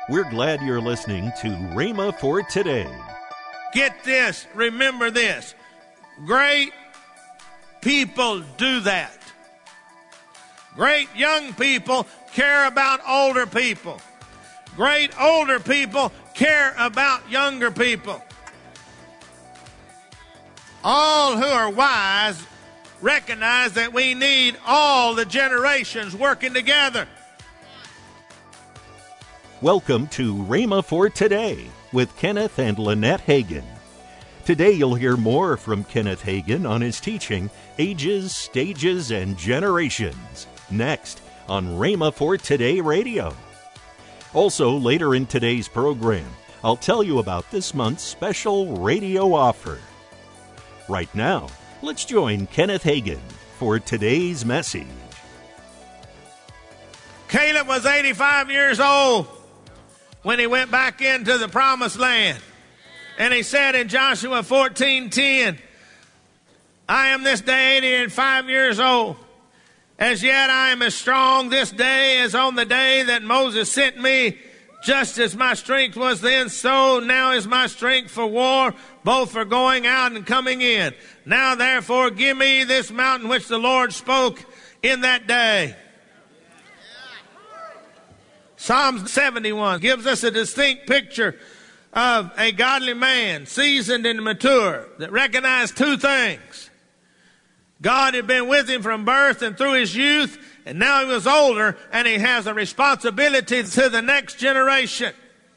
We're glad you're listening to Rhema for Today. Get this, remember this. Great people do that. Great young people care about older people. Great older people care about younger people. All who are wise recognize that we need all the generations working together. Welcome to Rhema for Today with Kenneth and Lynette Hagin. Today you'll hear more from Kenneth Hagin on his teaching, Ages, Stages, and Generations, next on Rhema for Today Radio. Also, later in today's program, I'll tell you about this month's special radio offer. Right now, let's join Kenneth Hagin for today's message. Caleb was 85 years old when he went back into the promised land. And he said in Joshua 14:10, I am this day 85 years old. As yet I am as strong this day as on the day that Moses sent me. Just as my strength was then, so now is my strength for war, both for going out and coming in. Now therefore give me this mountain which the Lord spoke in that day. Psalms 71 gives us a distinct picture of a godly man, seasoned and mature, that recognized two things. God had been with him from birth and through his youth, and now he was older, and he has a responsibility to the next generation.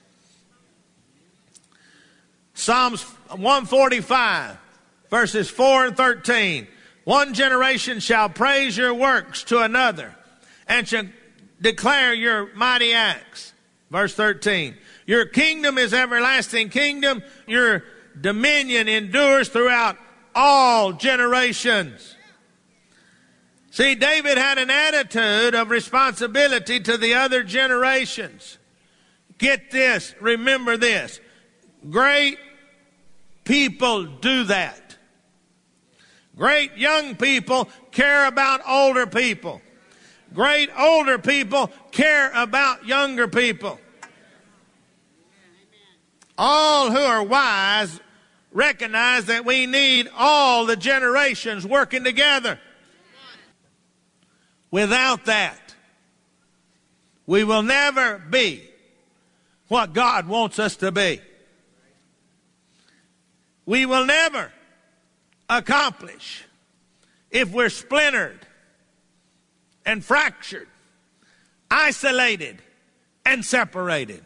Psalms 145, verses 4 and 13. One generation shall praise your works to another, and shall declare your mighty acts. Verse 13. Your kingdom is everlasting kingdom. Your dominion endures throughout all generations. See, David had an attitude of responsibility to the other generations. Get this, remember this. Great people do that. Great young people care about older people. Great older people care about younger people. All who are wise recognize that we need all the generations working together. Without that, we will never be what God wants us to be. We will never accomplish if we're splintered and fractured, isolated, and separated.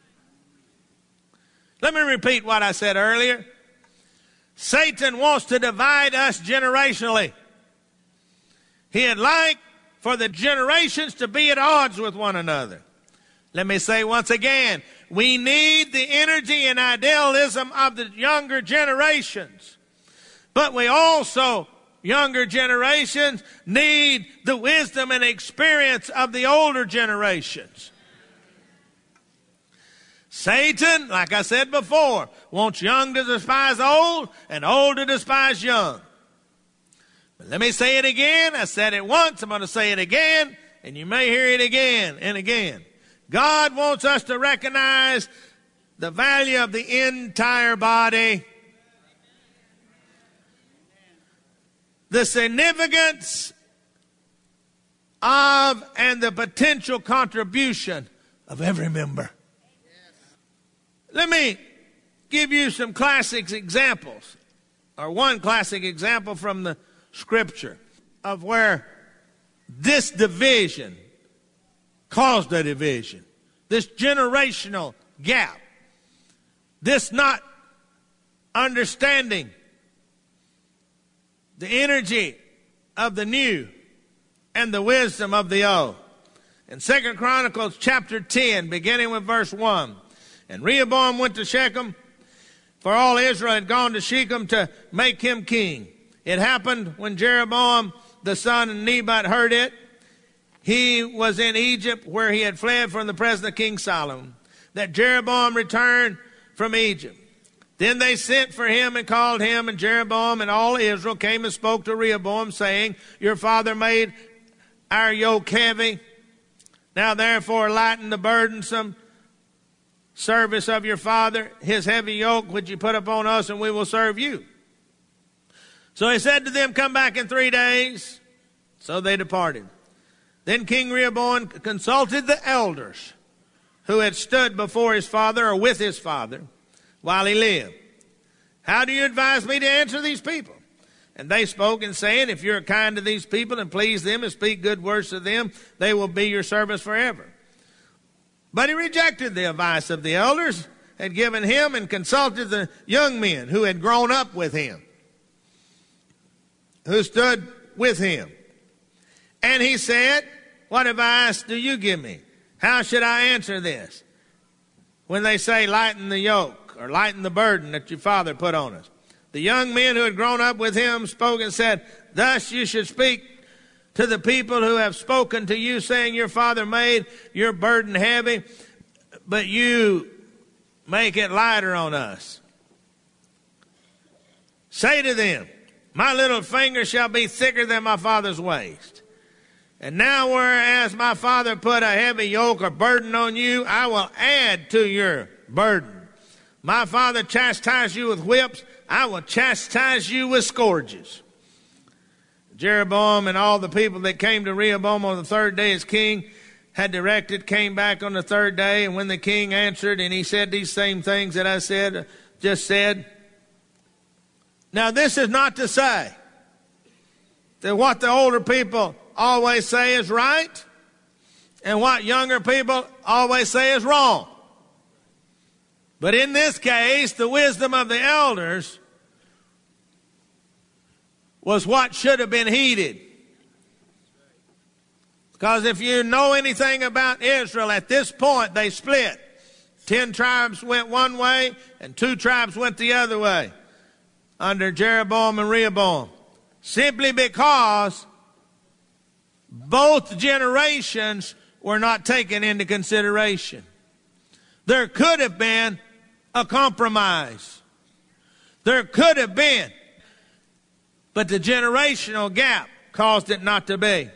Let me repeat what I said earlier. Satan wants to divide us generationally. He'd like for the generations to be at odds with one another. Let me say once again, we need the energy and idealism of the younger generations. But we also, younger generations, need the wisdom and experience of the older generations. Satan, like I said before, wants young to despise old and old to despise young. But let me say it again. I said it once. I'm going to say it again, and you may hear it again and again. God wants us to recognize the value of the entire body, the significance of and the potential contribution of every member. Let me give you some classic examples, or one classic example from the Scripture of where this division caused a division, this generational gap, this not understanding the energy of the new and the wisdom of the old. In 2 Chronicles chapter 10, beginning with verse 1, and Rehoboam went to Shechem, for all Israel had gone to Shechem to make him king. It happened when Jeroboam the son of Nebat heard it. He was in Egypt, where he had fled from the presence of King Solomon, that Jeroboam returned from Egypt. Then they sent for him and called him, and Jeroboam and all Israel came and spoke to Rehoboam, saying, your father made our yoke heavy. Now therefore lighten the burdensome service of your father, his heavy yoke which you put upon us, and we will serve you. So he said to them, come back in 3 days. So they departed. Then King Rehoboam consulted the elders who had stood before his father or with his father while he lived. How do you advise me to answer these people? And they spoke and saying, if you're kind to these people and please them and speak good words to them, they will be your servants forever. But he rejected the advice of the elders, had given him, and consulted the young men who had grown up with him, who stood with him. And he said, what advice do you give me? How should I answer this? When they say, lighten the yoke, or lighten the burden that your father put on us. The young men who had grown up with him spoke and said, thus you should speak to the people who have spoken to you, saying, your father made your burden heavy, but you make it lighter on us. Say to them, my little finger shall be thicker than my father's waist. And now whereas my father put a heavy yoke or burden on you, I will add to your burden. My father chastised you with whips, I will chastise you with scourges. Jeroboam and all the people that came to Rehoboam on the 3rd day as king had directed, came back on the 3rd day, and when the king answered, and he said these same things that I just said. Now this is not to say that what the older people always say is right, and what younger people always say is wrong. But in this case, the wisdom of the elders was what should have been heeded. Because if you know anything about Israel, at this point they split. 10 tribes went one way, and 2 tribes went the other way under Jeroboam and Rehoboam. Simply because both generations were not taken into consideration. There could have been a compromise. There could have been. But the generational gap caused it not to be.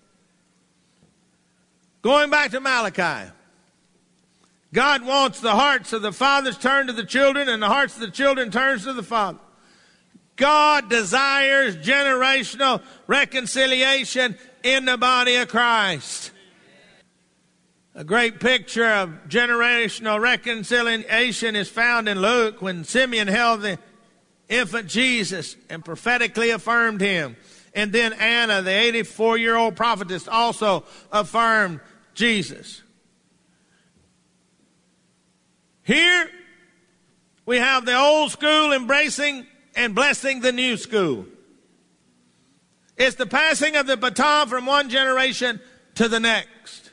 Going back to Malachi. God wants the hearts of the fathers turned to the children, and the hearts of the children turns to the father. God desires generational reconciliation in the body of Christ. A great picture of generational reconciliation is found in Luke when Simeon held the infant Jesus and prophetically affirmed him. And then Anna, the 84-year-old prophetess, also affirmed Jesus. Here we have the old school embracing and blessing the new school. It's the passing of the baton from one generation to the next.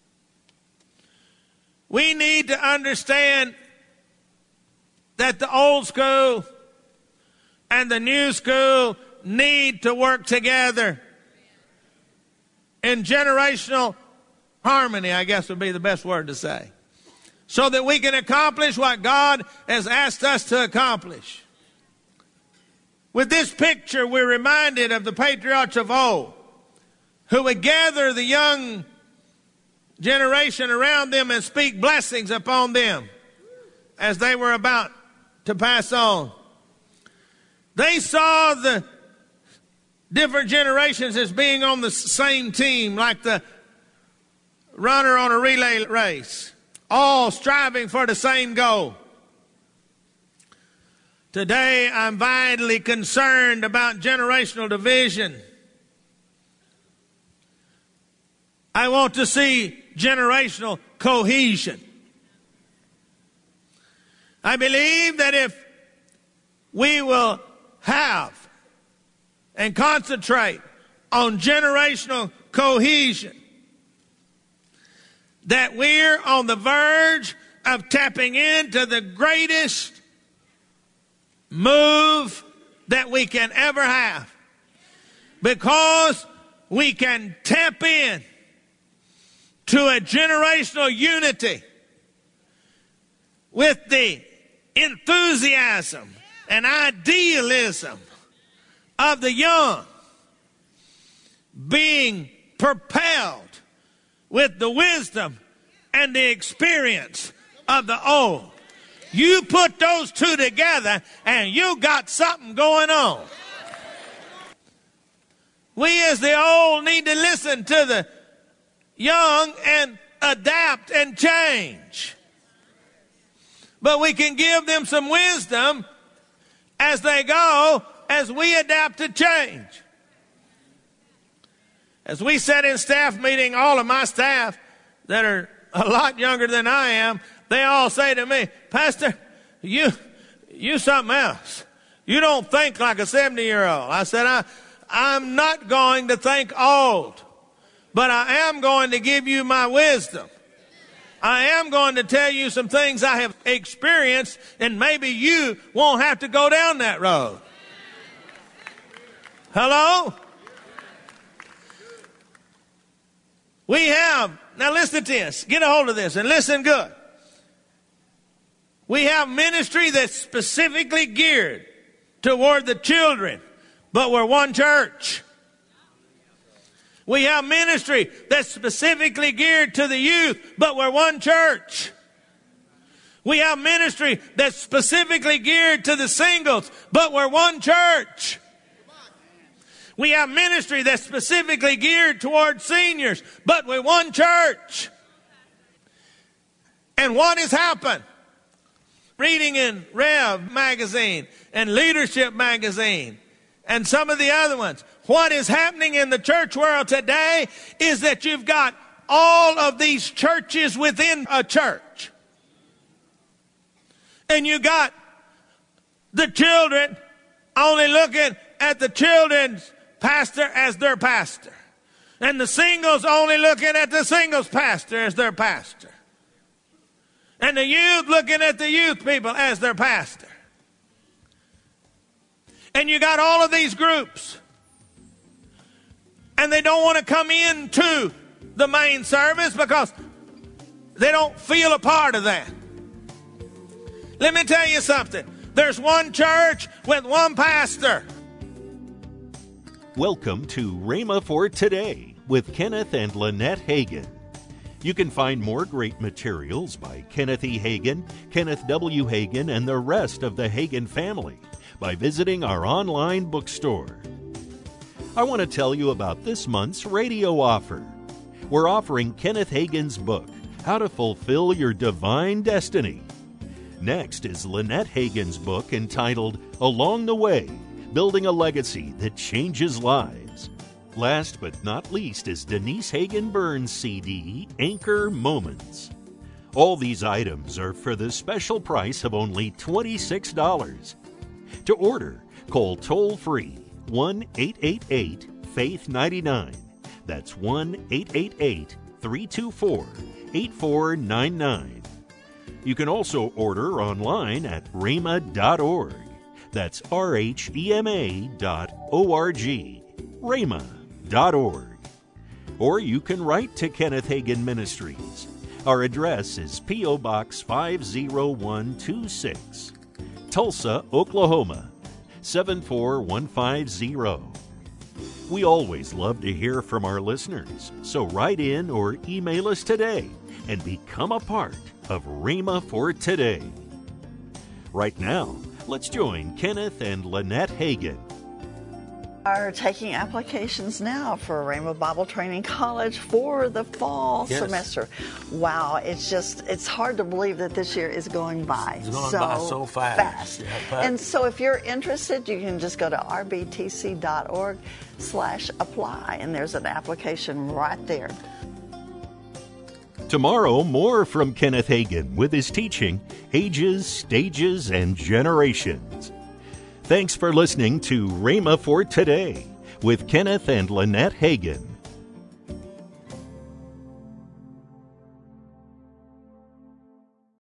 We need to understand that the old school and the new school need to work together in generational harmony, I guess would be the best word to say, so that we can accomplish what God has asked us to accomplish. With this picture, we're reminded of the patriarchs of old who would gather the young generation around them and speak blessings upon them as they were about to pass on. They saw the different generations as being on the same team, like the runner on a relay race, all striving for the same goal. Today, I'm vitally concerned about generational division. I want to see generational cohesion. I believe that if we will have and concentrate on generational cohesion, that we're on the verge of tapping into the greatest move that we can ever have, because we can tap in to a generational unity with the enthusiasm and idealism of the young being propelled with the wisdom and the experience of the old. You put those two together and you got something going on. We as the old need to listen to the young and adapt and change. But we can give them some wisdom as they go, as we adapt to change. As we sat in staff meeting, all of my staff that are a lot younger than I am, they all say to me, Pastor, you something else. You don't think like a 70-year-old. I said, I'm not going to think old, but I am going to give you my wisdom. I am going to tell you some things I have experienced, and maybe you won't have to go down that road. Hello? We have, now listen to this, get a hold of this and listen good. We have ministry that's specifically geared toward the children, but we're one church. We have ministry that's specifically geared to the youth, but we're one church. We have ministry that's specifically geared to the singles, but we're one church. We have ministry that's specifically geared toward seniors, but we're one church. And what has happened? Reading in Rev magazine and Leadership magazine and some of the other ones, what is happening in the church world today is that you've got all of these churches within a church. And you got the children only looking at the children's pastor as their pastor. And the singles only looking at the singles pastor as their pastor. And the youth looking at the youth people as their pastor. And you got all of these groups. And they don't want to come into the main service because they don't feel a part of that. Let me tell you something. There's one church with one pastor. Welcome to Rhema for Today with Kenneth and Lynette Hagin. You can find more great materials by Kenneth E. Hagin, Kenneth W. Hagin, and the rest of the Hagin family by visiting our online bookstore. I want to tell you about this month's radio offer. We're offering Kenneth Hagin's book, How to Fulfill Your Divine Destiny. Next is Lynette Hagin's book entitled Along the Way, Building a Legacy That Changes Lives. Last but not least is Denise Hagin Burns' CD, Anchor Moments. All these items are for the special price of only $26. To order, call toll-free 1-888-FAITH-99. That's 1-888-324-8499. You can also order online at rhema.org. That's rhema.org. rhema.org. Or you can write to Kenneth Hagin Ministries. Our address is P.O. Box 50126, Tulsa, Oklahoma 74150. We always love to hear from our listeners, so write in or email us today and become a part of Rhema for Today. Right now, let's join Kenneth and Lynette Hagin. Are taking applications now for Rhema Bible Training College for the fall semester. Wow, it's hard to believe that this year is going by. It's going by so fast. Yeah, and so if you're interested, you can just go to rbtc.org/apply, and there's an application right there. Tomorrow, more from Kenneth Hagin with his teaching, Ages, Stages, and Generations. Thanks for listening to Rhema for Today with Kenneth and Lynette Hagin.